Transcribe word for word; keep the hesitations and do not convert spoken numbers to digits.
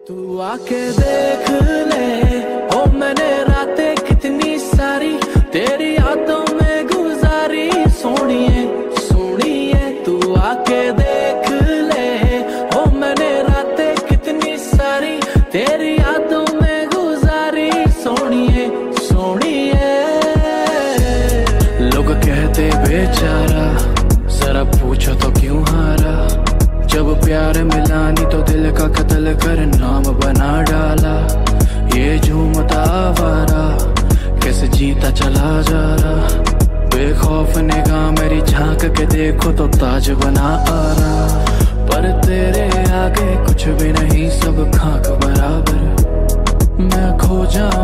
तू आके देख ले, ओ मैंने रातें कितनी सारी तेरी यादों में गुजारी। सोनिए सोनिए तू आके देख ले, ओ मैंने रातें कितनी सारी तेरी यादों में गुजारी। सोनिए सोनिए लोग कहते बेचारा, जरा पूछो तो क्यों हारा। जब प्यार मिला नहीं तो दिल का कत्ल कर नाम बना डाला। ये झूमता आवारा कैसे जीता चला जा रहा। बेखौफ निगाह मेरी झांक के देखो तो ताज बना आ रहा। पर तेरे आगे कुछ भी नहीं, सब खाक बराबर। मैं खो जाऊं